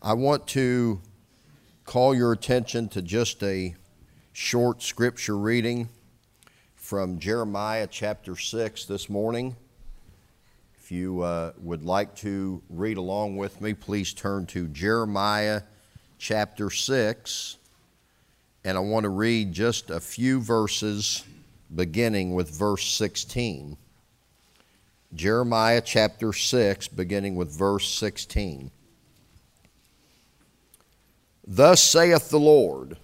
I want to call your attention to just a short scripture reading from Jeremiah chapter 6 this morning. If you would like to read along with me, please turn to Jeremiah chapter 6. And I want to read just a few verses beginning with verse 16. Jeremiah chapter 6, beginning with verse 16. Thus saith the Lord,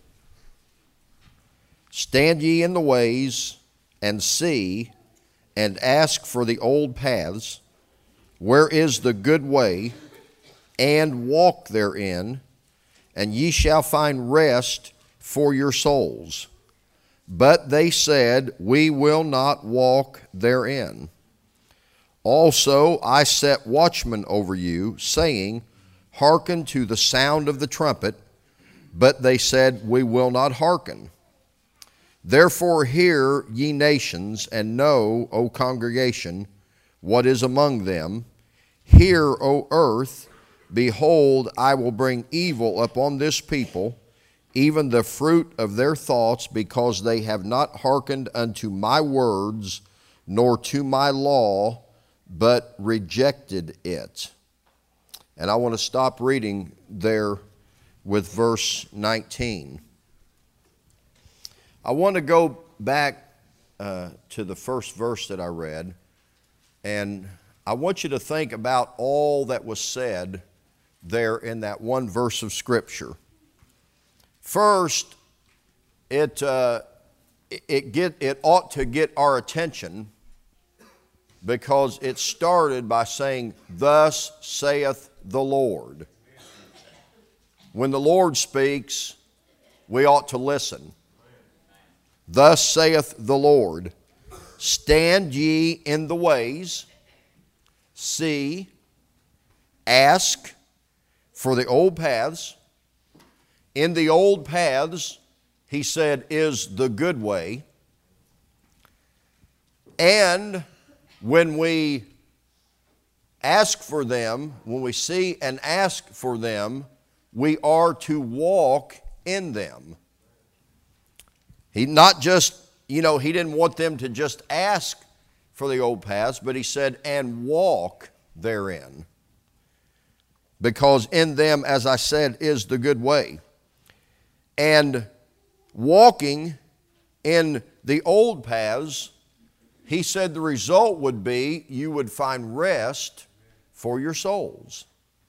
stand ye in the ways, and see, and ask for the old paths, where is the good way, and walk therein, and ye shall find rest for your souls. But they said, we will not walk therein. Also I set watchmen over you, saying, hearken to the sound of the trumpet. But they said, we will not hearken. Therefore hear, ye nations, and know, O congregation, what is among them. Hear, O earth, behold, I will bring evil upon this people, even the fruit of their thoughts, because they have not hearkened unto my words, nor to my law, but rejected it. And I want to stop reading there with verse 19. I want to go back to the first verse that I read, and I want you to think about all that was said there in that one verse of Scripture. First, it ought to get our attention because it started by saying, thus saith the Lord. When the Lord speaks, we ought to listen. Thus saith the Lord, stand ye in the ways, see, ask for the old paths. In the old paths, he said, is the good way. And when we ask for them, when we see and ask for them, we are to walk in them. He not just, he didn't want them to just ask for the old paths, but he said, and walk therein. Because in them, as I said, is the good way. And walking in the old paths, he said the result would be you would find rest for your souls.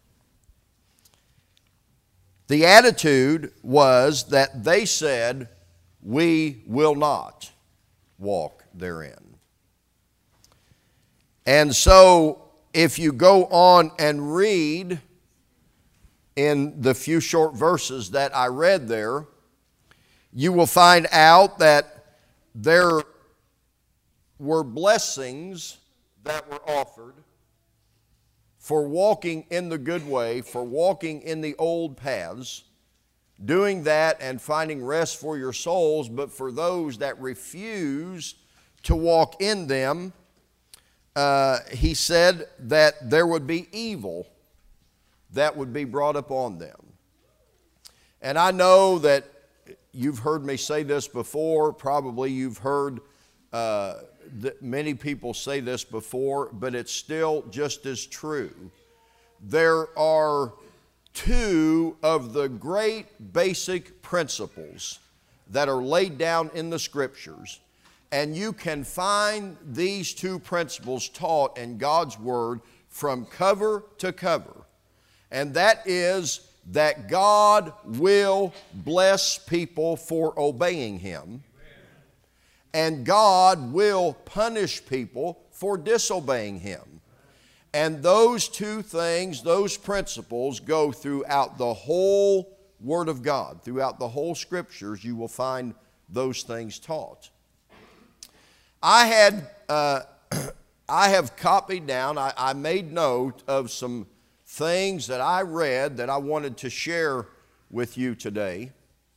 The attitude was that they said, we will not walk therein. And so if you go on and read in the few short verses that I read there, you will find out that there were blessings that were offered for walking in the good way, for walking in the old paths, doing that and finding rest for your souls. But for those that refuse to walk in them, he said that there would be evil that would be brought upon them. And I know that you've heard me say this before. Probably you've heard many people say this before, but it's still just as true. There are two of the great basic principles that are laid down in the Scriptures, and you can find these two principles taught in God's Word from cover to cover. And that is that God will bless people for obeying Him, and God will punish people for disobeying Him. And those two things, those principles, go throughout the whole Word of God. Throughout the whole Scriptures, you will find those things taught. I have copied down, I made note of some things that I read that I wanted to share with you today.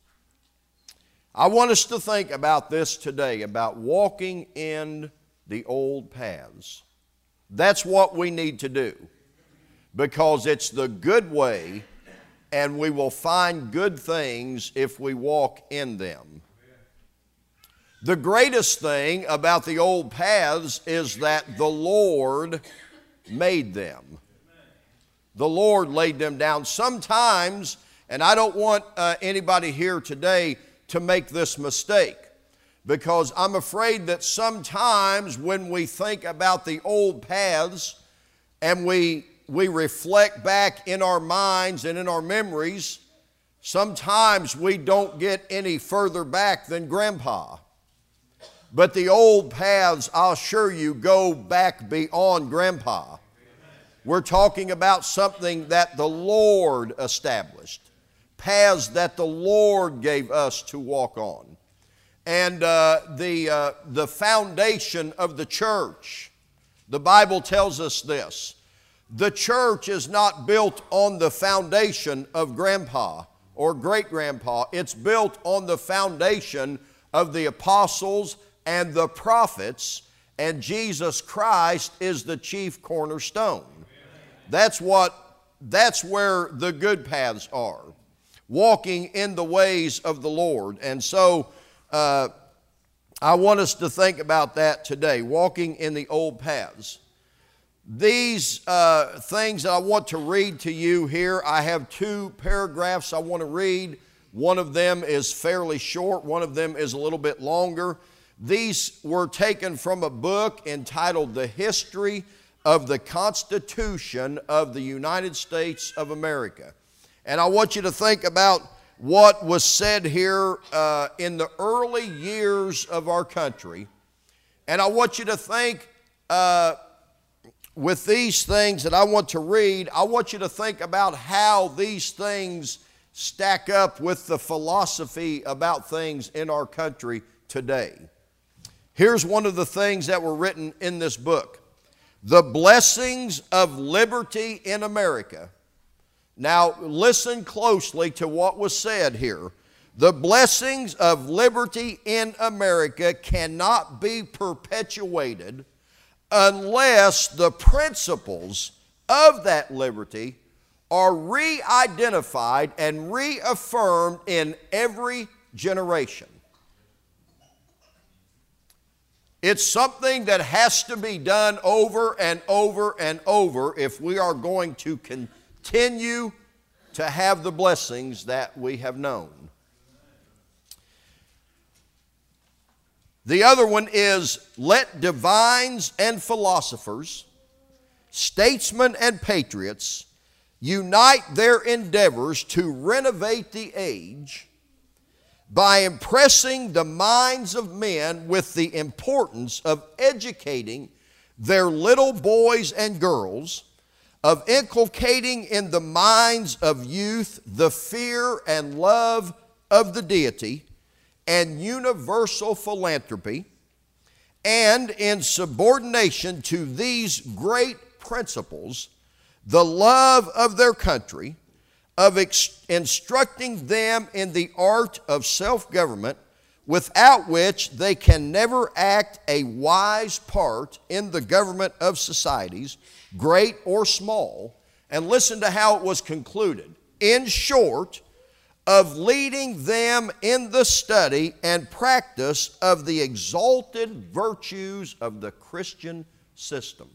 I want us to think about this today, about walking in the old paths. That's what we need to do, because it's the good way and we will find good things if we walk in them. The greatest thing about the old paths is that the Lord made them. The Lord laid them down. Sometimes, and I don't want anybody here today to make this mistake, because I'm afraid that sometimes when we think about the old paths and we reflect back in our minds and in our memories, sometimes we don't get any further back than Grandpa. But the old paths, I'll assure you, go back beyond Grandpa. We're talking about something that the Lord established, paths that the Lord gave us to walk on. And the foundation of the church, the Bible tells us this: the church is not built on the foundation of Grandpa or great-grandpa. It's built on the foundation of the apostles and the prophets, and Jesus Christ is the chief cornerstone. That's where the good paths are, walking in the ways of the Lord. And so I want us to think about that today, walking in the old paths. These things that I want to read to you here, I have 2 paragraphs I want to read. One of them is fairly short, one of them is a little bit longer. These were taken from a book entitled The History of the Constitution of the United States of America. And I want you to think about what was said here in the early years of our country. And I want you to think with these things that I want to read, I want you to think about how these things stack up with the philosophy about things in our country today. Here's one of the things that were written in this book: The Blessings of Liberty in America. Now, listen closely to what was said here. The blessings of liberty in America cannot be perpetuated unless the principles of that liberty are re-identified and reaffirmed in every generation. It's something that has to be done over and over and over if we are going to continue to have the blessings that we have known. The other one is, let divines and philosophers, statesmen and patriots unite their endeavors to renovate the age by impressing the minds of men with the importance of educating their little boys and girls, of inculcating in the minds of youth the fear and love of the deity and universal philanthropy, and in subordination to these great principles, the love of their country, of instructing them in the art of self-government, without which they can never act a wise part in the government of societies, great or small. And listen to how it was concluded. In short, of leading them in the study and practice of the exalted virtues of the Christian system.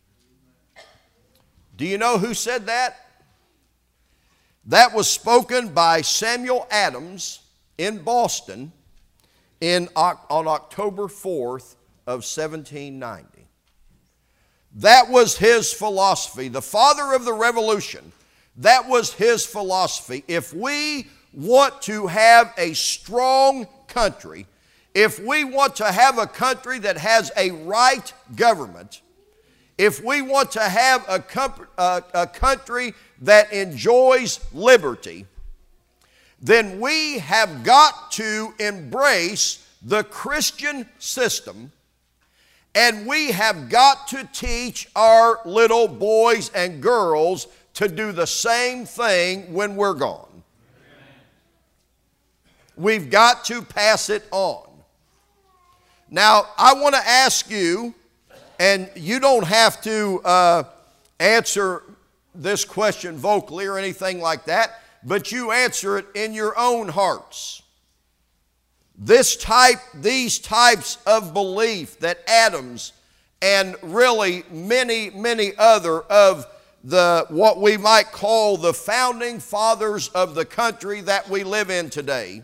Do you know who said that? That was spoken by Samuel Adams in Boston on October 4th of 1790. That was his philosophy. The father of the Revolution, that was his philosophy. If we want to have a strong country, if we want to have a country that has a right government, if we want to have a country that enjoys liberty, then we have got to embrace the Christian system, and we have got to teach our little boys and girls to do the same thing when we're gone. We've got to pass it on. Now, I want to ask you, and you don't have to answer this question vocally or anything like that, but you answer it in your own hearts. These types of belief that Adams and really many other of what we might call the founding fathers of the country that we live in today,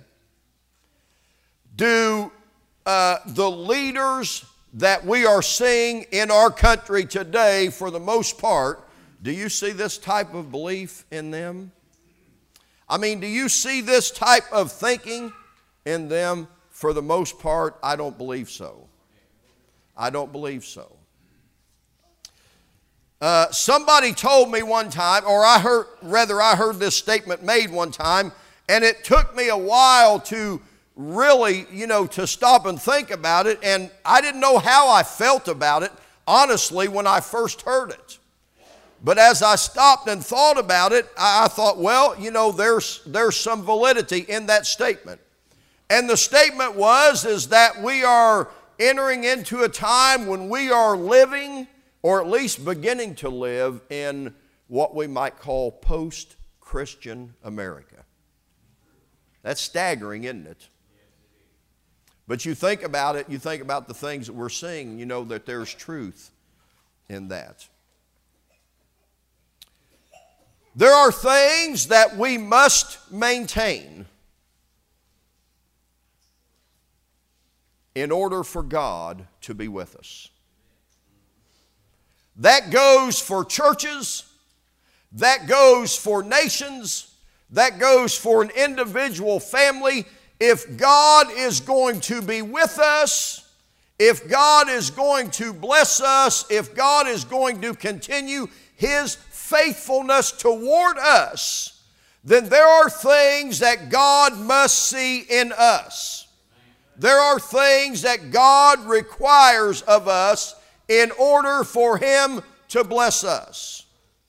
do the leaders that we are seeing in our country today, for the most part, do you see this type of belief in them? I mean, do you see this type of thinking in them? For the most part, I don't believe so. I don't believe so. Somebody told me one time, or I heard this statement made one time, and it took me a while to really, to stop and think about it, and I didn't know how I felt about it, honestly, when I first heard it. But as I stopped and thought about it, I thought, well, there's some validity in that statement. And the statement is that we are entering into a time when we are living, or at least beginning to live, in what we might call post-Christian America. That's staggering, isn't it? But you think about it, you think about the things that we're seeing, you know that there's truth in that. There are things that we must maintain in order for God to be with us. That goes for churches, that goes for nations, that goes for an individual family. If God is going to be with us, if God is going to bless us, if God is going to continue His faithfulness toward us, then there are things that God must see in us. There are things that God requires of us in order for Him to bless us.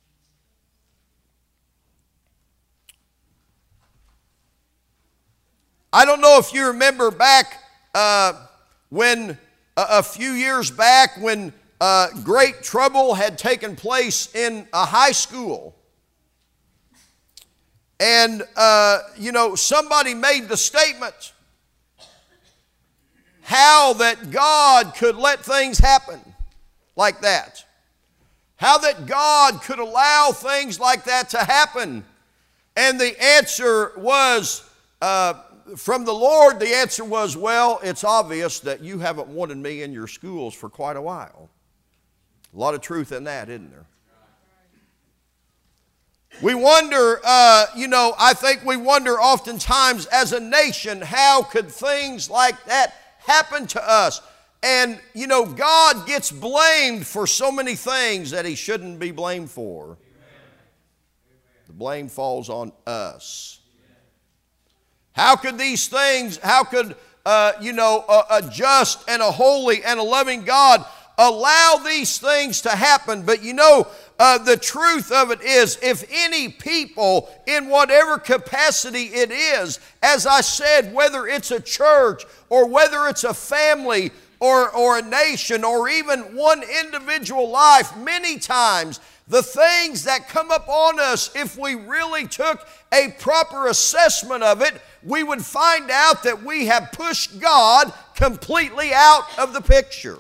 I don't know if you remember back when a few years back when great trouble had taken place in a high school. And, somebody made the statement how that God could let things happen like that. How that God could allow things like that to happen. And the answer was, from the Lord, the answer was, well, it's obvious that you haven't wanted me in your schools for quite a while. A lot of truth in that, isn't there? We wonder, I think we wonder oftentimes as a nation, how could things like that happen to us? And, God gets blamed for so many things that He shouldn't be blamed for. The blame falls on us. How could these things, a just and a holy and a loving God allow these things to happen? But the truth of it is, if any people in whatever capacity it is, as I said, whether it's a church or whether it's a family or a nation or even one individual life, many times the things that come up on us, if we really took a proper assessment of it, we would find out that we have pushed God completely out of the picture.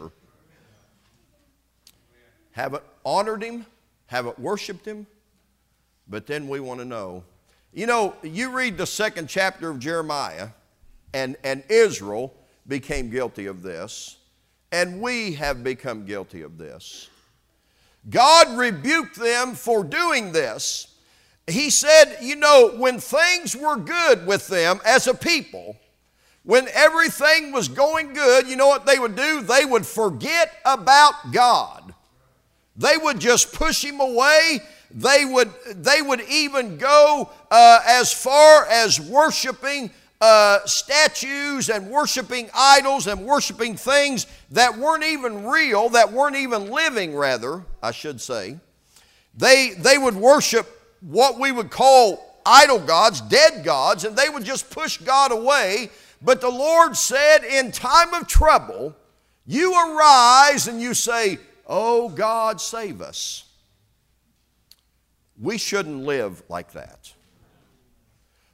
Haven't honored Him, haven't worshiped Him, but then we want to know. You read the 2nd chapter of Jeremiah, and Israel became guilty of this, and we have become guilty of this. God rebuked them for doing this. He said, when things were good with them as a people, when everything was going good, you know what they would do? They would forget about God. They would just push Him away. They would even go as far as worshiping statues and worshiping idols and worshiping things that weren't even real, that weren't even living, rather, I should say. They would worship what we would call idol gods, dead gods, and they would just push God away. But the Lord said, in time of trouble, you arise and you say, oh God, save us. We shouldn't live like that.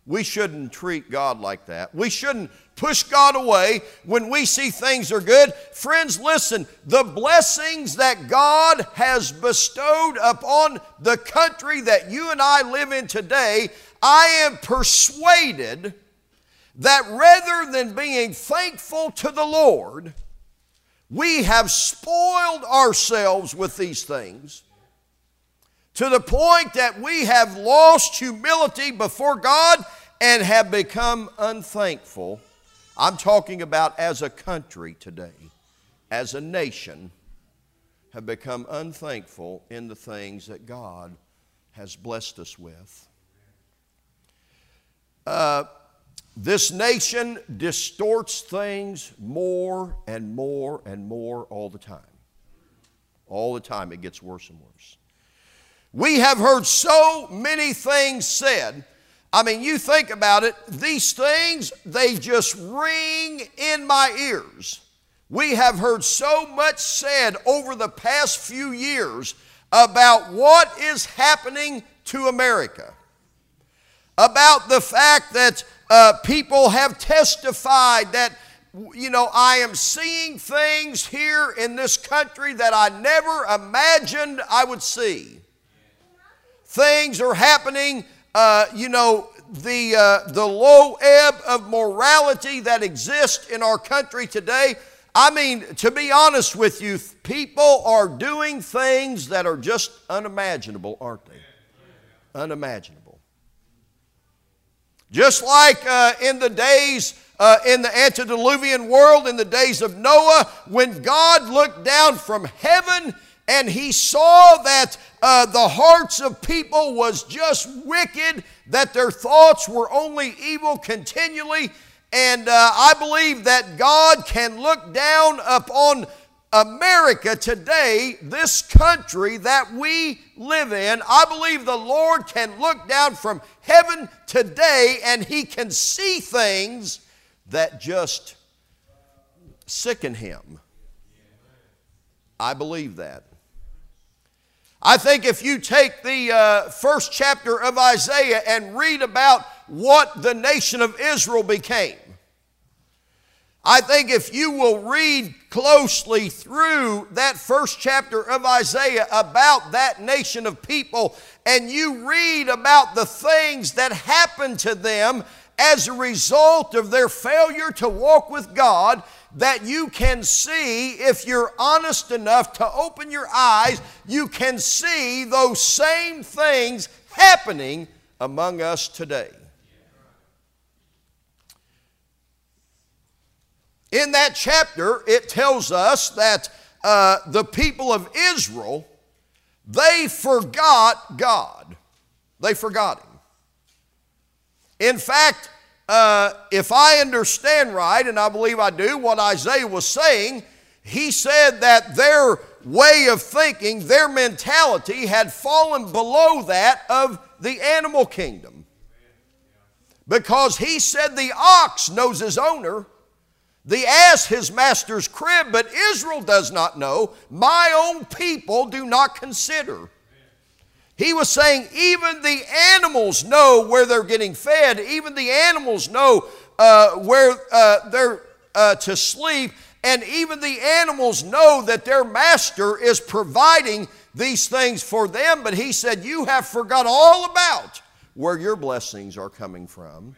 We shouldn't treat God like that. We shouldn't push God away when we see things are good. Friends, listen, the blessings that God has bestowed upon the country that you and I live in today, I am persuaded that rather than being thankful to the Lord, we have spoiled ourselves with these things to the point that we have lost humility before God and have become unthankful. I'm talking about as a country today, as a nation, have become unthankful in the things that God has blessed us with. This nation distorts things more and more and more all the time. All the time it gets worse and worse. We have heard so many things said. I mean, you think about it, these things, they just ring in my ears. We have heard so much said over the past few years about what is happening to America. About the fact that people have testified that, you know, I am seeing things here in this country that I never imagined I would see. Things are happening, the low ebb of morality that exists in our country today. I mean, to be honest with you, people are doing things that are just unimaginable, aren't they? Unimaginable. Just like in the days, in the antediluvian world, in the days of Noah, when God looked down from heaven and he saw that the hearts of people was just wicked, that their thoughts were only evil continually. And I believe that God can look down upon America today, this country that we live in. I believe the Lord can look down from heaven today and He can see things that just sicken Him. I believe that. I think if you take the first chapter of Isaiah and read about what the nation of Israel became, I think if you will read closely through that first chapter of Isaiah about that nation of people, and you read about the things that happened to them as a result of their failure to walk with God, that you can see, if you're honest enough to open your eyes, you can see those same things happening among us today. In that chapter, it tells us that the people of Israel, they forgot God. They forgot Him. In fact, if I understand right, and I believe I do, what Isaiah was saying, he said that their way of thinking, their mentality had fallen below that of the animal kingdom. Because he said the ox knows his owner, the ass his master's crib, but Israel does not know. My own people do not consider. He was saying even the animals know where they're getting fed. Even the animals know where they're to sleep. And even the animals know that their master is providing these things for them. But he said, you have forgot all about where your blessings are coming from.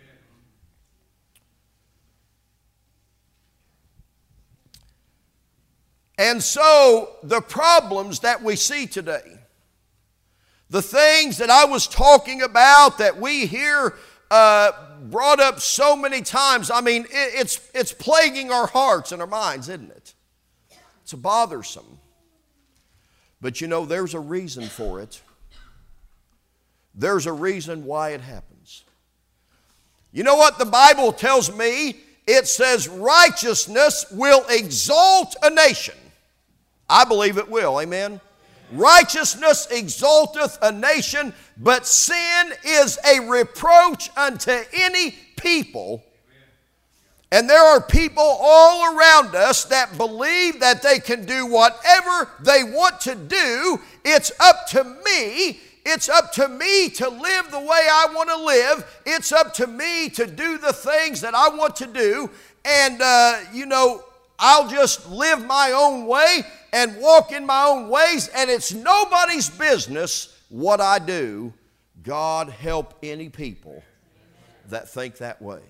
And so the problems that we see today, the things that I was talking about that we hear brought up so many times, I mean, it's plaguing our hearts and our minds, isn't it? It's bothersome. But you know, there's a reason for it. There's a reason why it happens. You know what the Bible tells me? It says righteousness will exalt a nation. I believe it will, amen? Righteousness exalteth a nation, but sin is a reproach unto any people. And there are people all around us that believe that they can do whatever they want to do. It's up to me It's up to me to live the way I want to live. It's up to me to do the things that I want to do. And, I'll just live my own way and walk in my own ways. And it's nobody's business what I do. God help any people that think that way.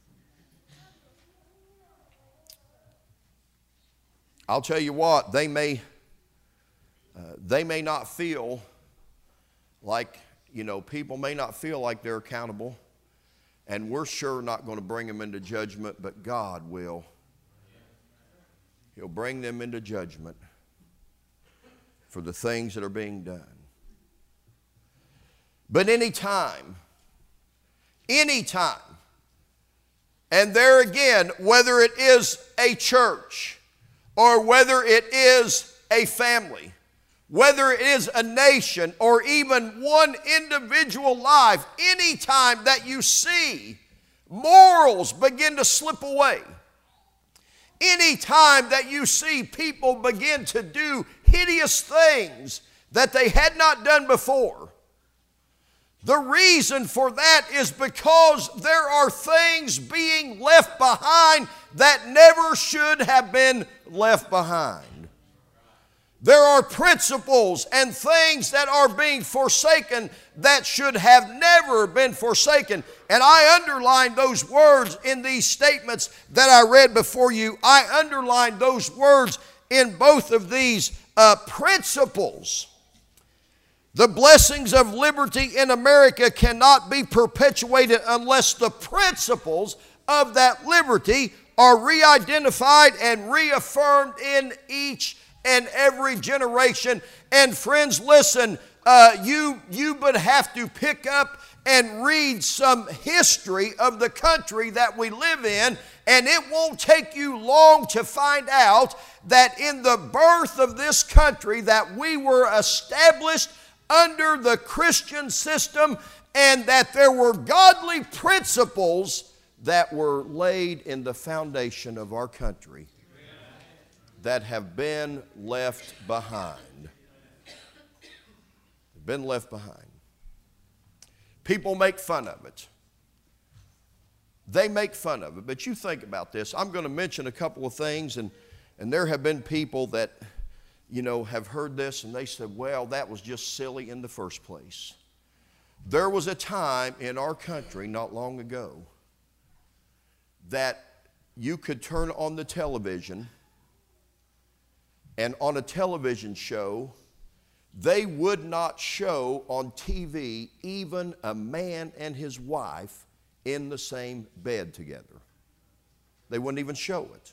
I'll tell you what, they may not feel like, people may not feel like they're accountable, and we're sure not going to bring them into judgment, but God will. He'll bring them into judgment for the things that are being done. But anytime, and there again, whether it is a church or whether it is a family, whether it is a nation or even one individual life, anytime that you see morals begin to slip away, anytime that you see people begin to do hideous things that they had not done before, the reason for that is because there are things being left behind that never should have been left behind. There are principles and things that are being forsaken that should have never been forsaken. And I underlined those words in these statements that I read before you. I underlined those words in both of these principles. The blessings of liberty in America cannot be perpetuated unless the principles of that liberty are re-identified and reaffirmed in each and every generation. And friends, listen, you would have to pick up and read some history of the country that we live in, and it won't take you long to find out that in the birth of this country that we were established under the Christian system, and that there were godly principles that were laid in the foundation of our country that have been left behind. Been left behind. People make fun of it. They make fun of it. But you think about this. I'm going to mention a couple of things, and there have been people that have heard this and they said, well, that was just silly in the first place. There was a time in our country not long ago that you could turn on the television, and on a television show, they would not show on TV even a man and his wife in the same bed together. They wouldn't even show it.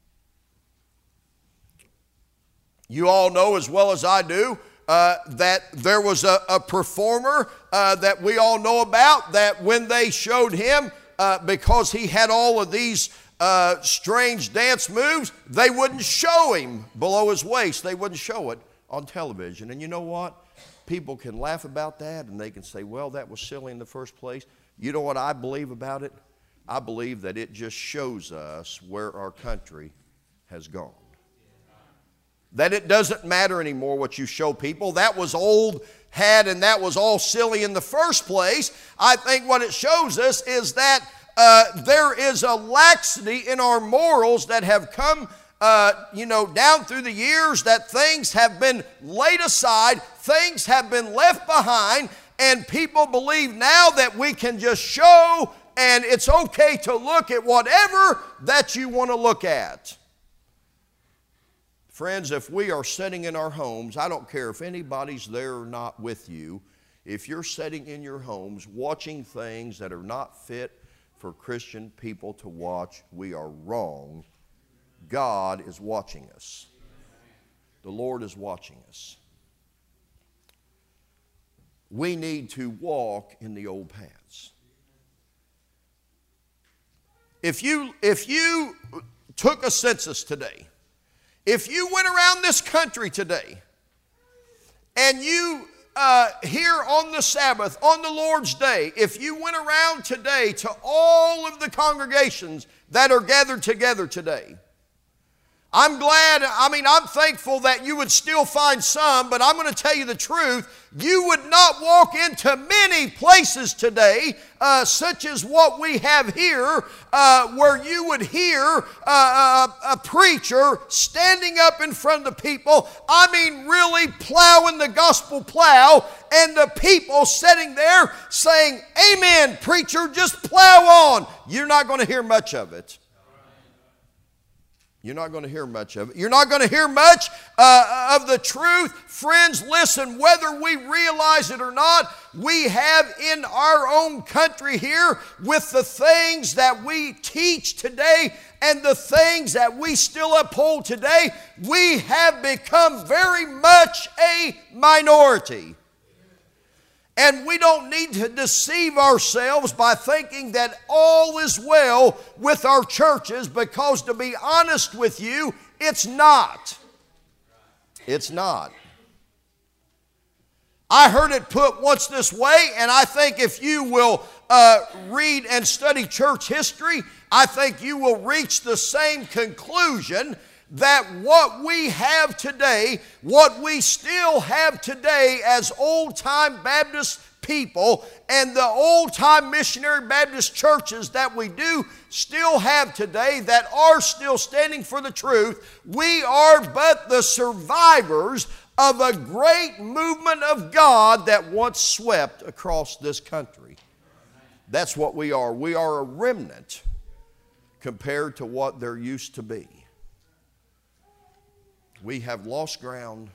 You all know as well as I do that there was a performer that we all know about, that when they showed him, because he had all of these strange dance moves, they wouldn't show him below his waist. They wouldn't show it on television. And you know what? People can laugh about that, and they can say, well, that was silly in the first place. You know what I believe about it? I believe that it just shows us where our country has gone. That it doesn't matter anymore what you show people. That was old hat, and that was all silly in the first place. I think what it shows us is that there is a laxity in our morals that have come down through the years, that things have been laid aside, things have been left behind, and people believe now that we can just show, and it's okay to look at whatever that you want to look at. Friends, if we are sitting in our homes, I don't care if anybody's there or not with you, if you're sitting in your homes watching things that are not fit for Christian people to watch, we are wrong. God is watching us. The Lord is watching us. We need to walk in the old paths. If you took a census today, if you went around this country today and you here on the Sabbath, on the Lord's Day, if you went around today to all of the congregations that are gathered together today, I'm glad, I'm thankful that you would still find some, but I'm going to tell you the truth. You would not walk into many places today, such as what we have here, where you would hear a preacher standing up in front of the people, really plowing the gospel plow, and the people sitting there saying, "Amen, preacher, just plow on." You're not going to hear much of it. You're not going to hear much of it. You're not going to hear much of the truth. Friends, listen, whether we realize it or not, we have in our own country here, with the things that we teach today and the things that we still uphold today, we have become very much a minority. And we don't need to deceive ourselves by thinking that all is well with our churches, because to be honest with you, it's not. It's not. I heard it put once this way, and I think if you will read and study church history, I think you will reach the same conclusion, that what we have today, what we still have today as old-time Baptist people and the old-time missionary Baptist churches that we do still have today, that are still standing for the truth, we are but the survivors of a great movement of God that once swept across this country. That's what we are. We are a remnant compared to what there used to be. We have lost ground,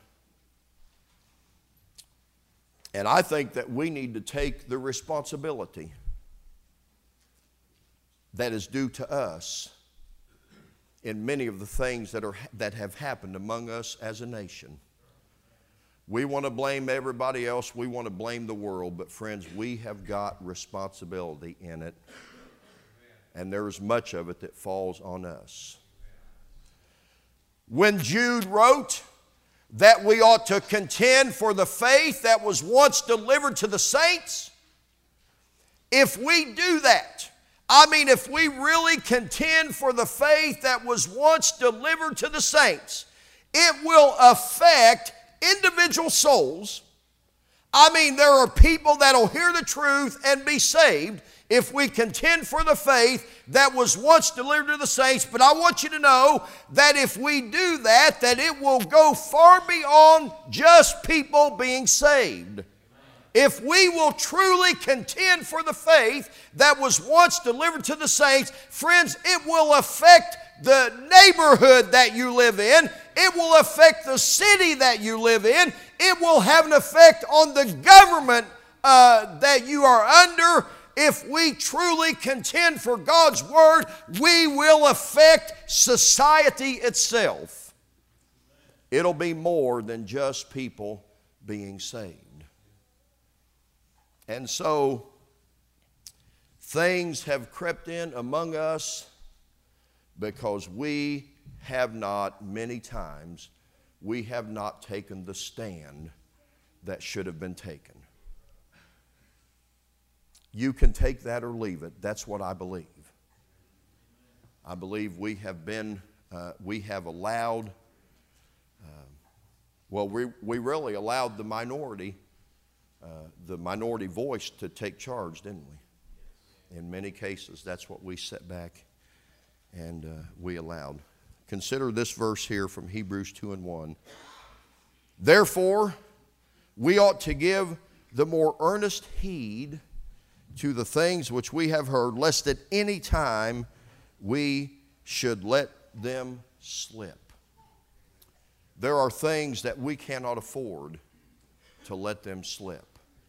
and I think that we need to take the responsibility that is due to us in many of the things that have happened among us as a nation. We want to blame everybody else. We want to blame the world, but friends, we have got responsibility in it, and there is much of it that falls on us. When Jude wrote that we ought to contend for the faith that was once delivered to the saints, if we do that, if we really contend for the faith that was once delivered to the saints, it will affect individual souls. There are people that will hear the truth and be saved if we contend for the faith that was once delivered to the saints. But I want you to know that if we do that, that it will go far beyond just people being saved. If we will truly contend for the faith that was once delivered to the saints, friends, it will affect the neighborhood that you live in. It will affect the city that you live in. It will have an effect on the government that you are under. If we truly contend for God's Word, we will affect society itself. It'll be more than just people being saved. And so, things have crept in among us because we have not, many times, we have not taken the stand that should have been taken. You can take that or leave it. That's what I believe. I believe we have allowed, we really allowed the minority voice to take charge, didn't we? In many cases, that's what we set back and we allowed. Consider this verse here from Hebrews 2:1. Therefore, we ought to give the more earnest heed to the things which we have heard, lest at any time we should let them slip. There are things that we cannot afford to let them slip.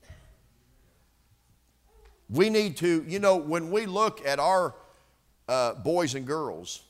We need to, when we look at our boys and girls,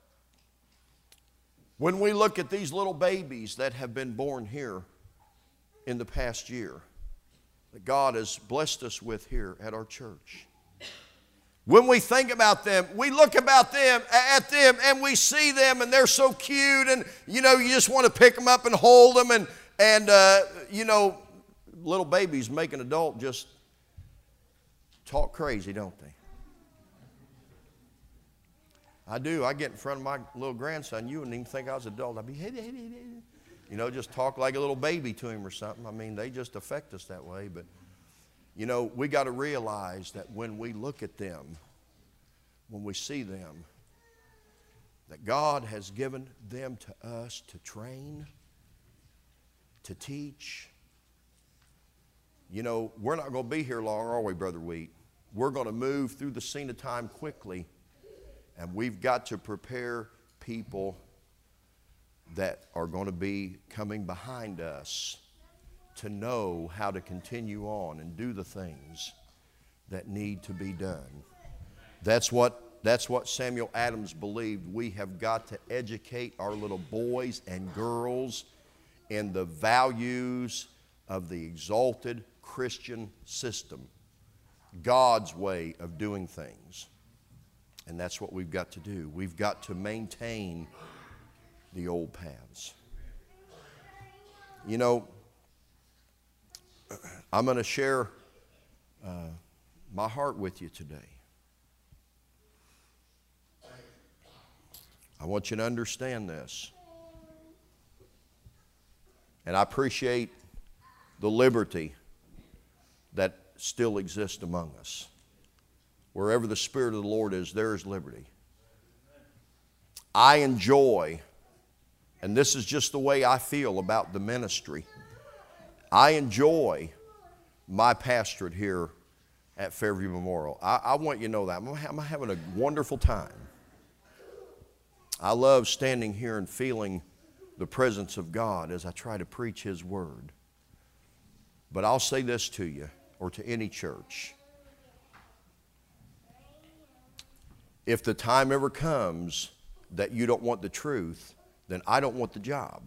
when we look at these little babies that have been born here in the past year, that God has blessed us with here at our church. When we think about them, we look at them and we see them and they're so cute, and you just want to pick them up and hold them, and little babies make an adult just talk crazy, don't they? I do. I get in front of my little grandson. You wouldn't even think I was an adult. I'd be, hey, just talk like a little baby to him or something. I mean, they just affect us that way. But, we got to realize that when we look at them, when we see them, that God has given them to us to train, to teach. We're not going to be here long, are we, Brother Wheat? We're going to move through the scene of time quickly, and we've got to prepare people that are going to be coming behind us to know how to continue on and do the things that need to be done. That's what Samuel Adams believed. We have got to educate our little boys and girls in the values of the exalted Christian system, God's way of doing things. And that's what we've got to do. We've got to maintain the old paths. I'm going to share my heart with you today. I want you to understand this. And I appreciate the liberty that still exists among us. Wherever the Spirit of the Lord is, there is liberty. I enjoy, and this is just the way I feel about the ministry, I enjoy my pastorate here at Fairview Memorial. I want you to know that. I'm having a wonderful time. I love standing here and feeling the presence of God as I try to preach His Word. But I'll say this to you, or to any church. If the time ever comes that you don't want the truth, then I don't want the job.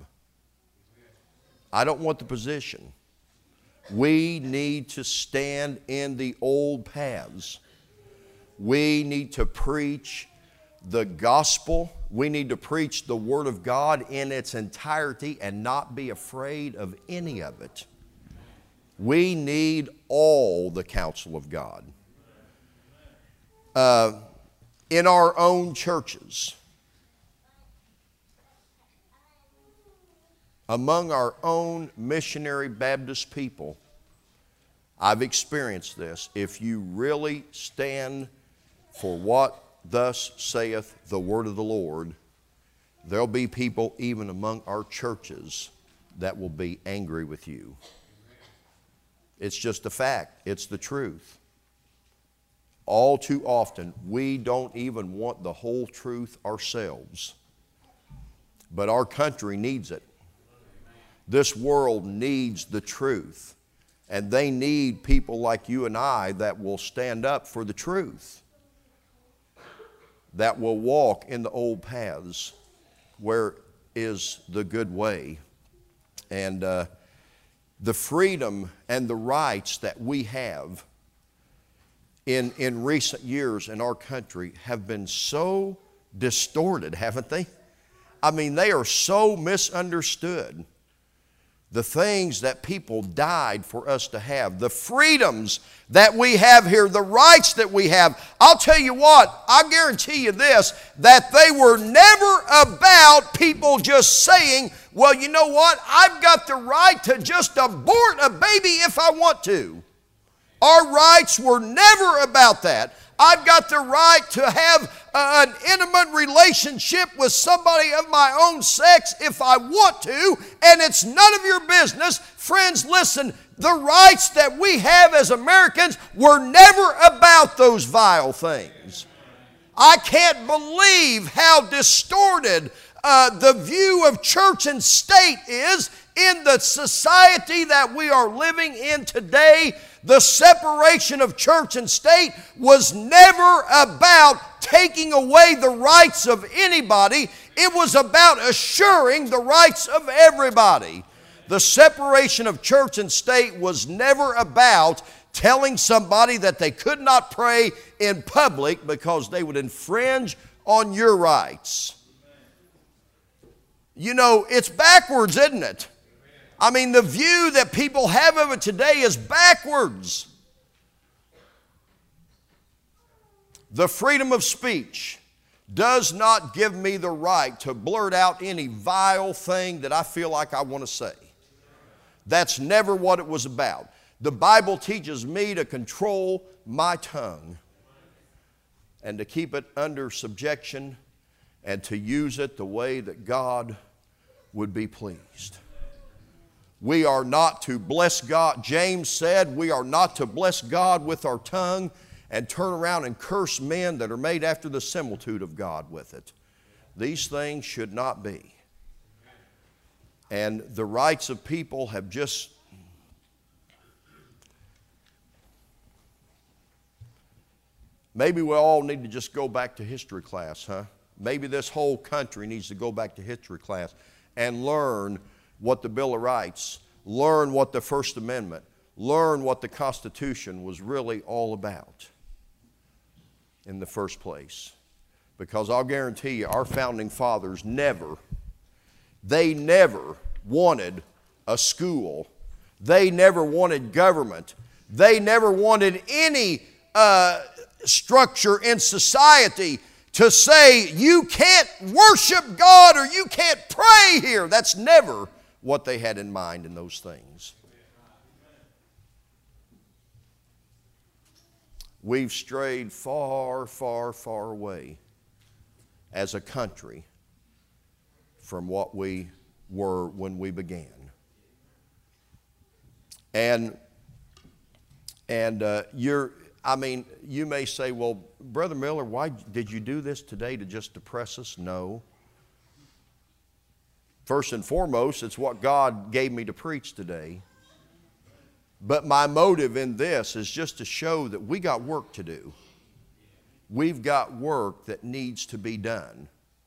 I don't want the position. We need to stand in the old paths. We need to preach the gospel. We need to preach the Word of God in its entirety and not be afraid of any of it. We need all the counsel of God. In our own churches, among our own missionary Baptist people, I've experienced this. If you really stand for what thus saith the word of the Lord, there'll be people even among our churches that will be angry with you. It's just a fact. It's the truth. All too often, we don't even want the whole truth ourselves. But our country needs it. This world needs the truth. And they need people like you and I that will stand up for the truth, that will walk in the old paths where is the good way. And the freedom and the rights that we have in recent years in our country have been so distorted, haven't they? I mean, they are so misunderstood. The things that people died for us to have, the freedoms that we have here, the rights that we have. I'll tell you what, I guarantee you this, that they were never about people just saying, well, you know what, I've got the right to just abort a baby if I want to. Our rights were never about that. I've got the right to have an intimate relationship with somebody of my own sex if I want to, and it's none of your business. Friends, listen, the rights that we have as Americans were never about those vile things. I can't believe how distorted the view of church and state is in the society that we are living in today. The separation of church and state was never about taking away the rights of anybody. It was about assuring the rights of everybody. The separation of church and state was never about telling somebody that they could not pray in public because they would infringe on your rights. You know, it's backwards, isn't it? I mean, the view that people have of it today is backwards. The freedom of speech, does not give me the right to blurt out any vile thing that I feel like I want to say. That's never what it was about. The Bible teaches me to control my tongue and to keep it under subjection and to use it the way that God would be pleased. We are not to bless God. James said we are not to bless God with our tongue and turn around and curse men that are made after the similitude of God with it. These things should not be. And the rights of people have just maybe we all need to just go back to history class, huh? Maybe this whole country needs to go back to history class and learn what the Bill of Rights, learn what the First Amendment, learn what the Constitution was really all about in the first place. Because I'll guarantee you, our founding fathers never wanted a school. They never wanted government. They never wanted any structure in society to say you can't worship God or you can't pray here. That's never what they had in mind in those things. We've strayed far, far, far away as a country from what we were when we began. And you may say, well, Brother Miller, why did you do this today to just depress us? No. First and foremost, it's what God gave me to preach today. But my motive in this is just to show that we got work to do. We've got work that needs to be done.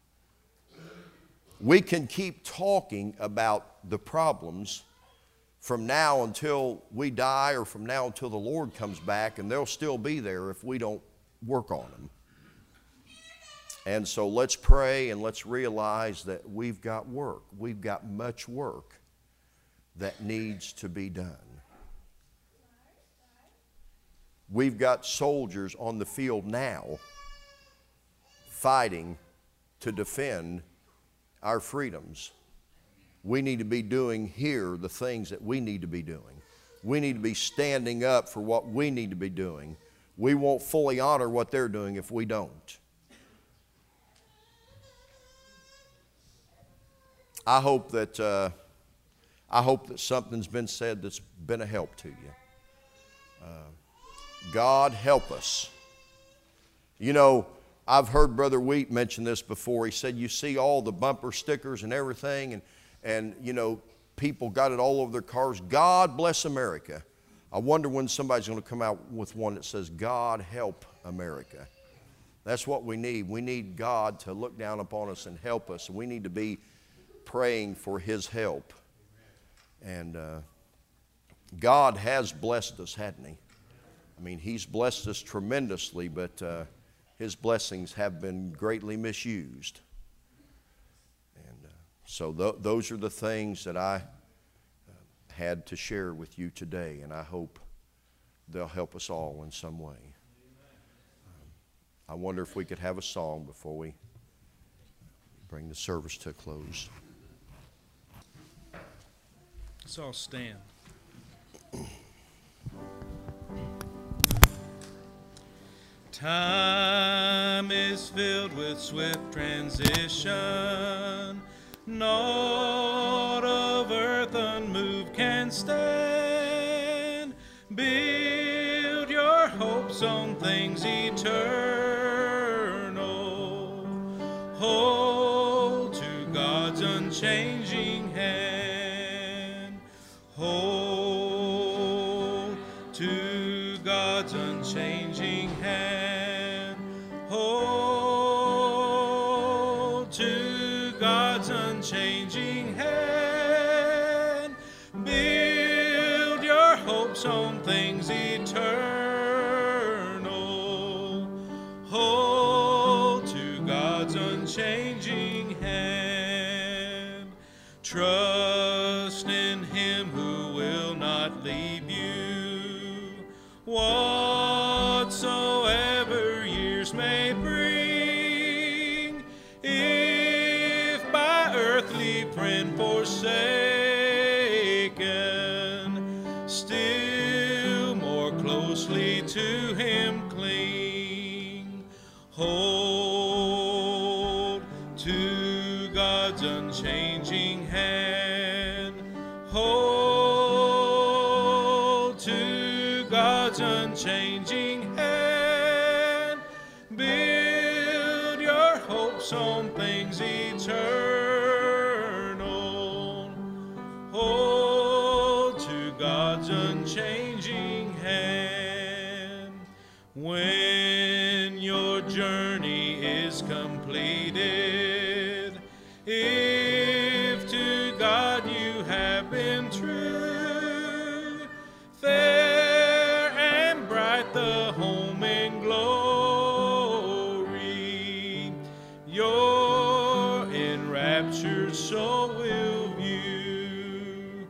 We can keep talking about the problems from now until we die or from now until the Lord comes back, and they'll still be there if we don't work on them. And so let's pray and let's realize that we've got work. We've got much work that needs to be done. We've got soldiers on the field now fighting to defend our freedoms. We need to be doing here the things that we need to be doing. We need to be standing up for what we need to be doing. We won't fully honor what they're doing if we don't. I hope that something's been said that's been a help to you. God help us. You know, I've heard Brother Wheat mention this before. He said, you see all the bumper stickers and everything, and you know, people got it all over their cars. God bless America. I wonder when somebody's going to come out with one that says, God help America. That's what we need. We need God to look down upon us and help us. We need to be praying for His help. And God has blessed us, hadn't He? I mean, He's blessed us tremendously, but His blessings have been greatly misused. And so those are the things that I had to share with you today, and I hope they'll help us all in some way. I wonder if we could have a song before we bring the service to a close. Let's all stand. Time is filled with swift transition. Naught of earth unmoved can stand. Build your hopes on things eternal. Hold to God's unchanging hand. Hold to God's unchanging hand. Hold to God's unchanging hand. Build your hopes on things eternal. Hold to God's unchanging hand. Trust in Him who will not leave you. Whatsoever years may bring, God's unchanging hand. Hold to God's unchanging hand. Build your hopes on things eternal. Hold to God's unchanging hand. When your journey is completed, if to God you have been true, fair and bright the home in glory, your enraptured soul will view.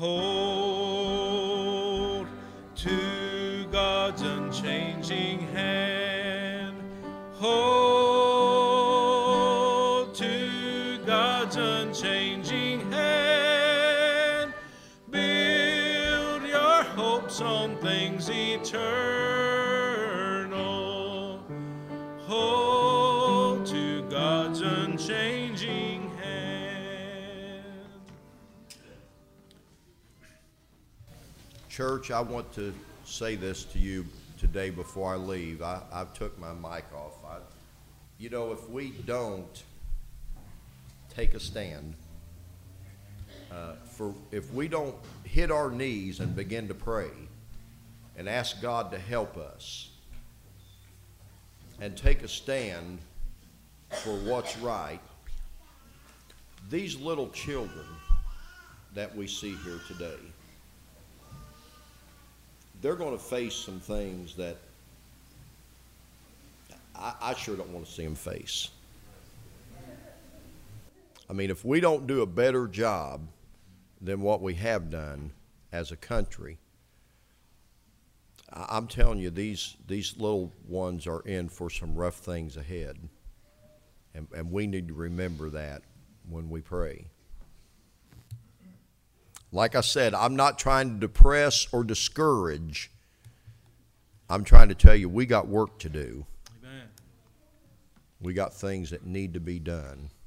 Hold to God's unchanging hand. Hold to God's unchanging hand. Build your hopes on things eternal. Hold to God's unchanging hand. Church, I want to say this to you today before I leave. I've took my mic off. You know, if we don't take a stand, if we don't hit our knees and begin to pray and ask God to help us and take a stand for what's right, these little children that we see here today, they're going to face some things that I sure don't want to see them face. I mean, if we don't do a better job than what we have done as a country, I'm telling you, these little ones are in for some rough things ahead. And we need to remember that when we pray. Like I said, I'm not trying to depress or discourage. I'm trying to tell you we got work to do. Amen. We got things that need to be done.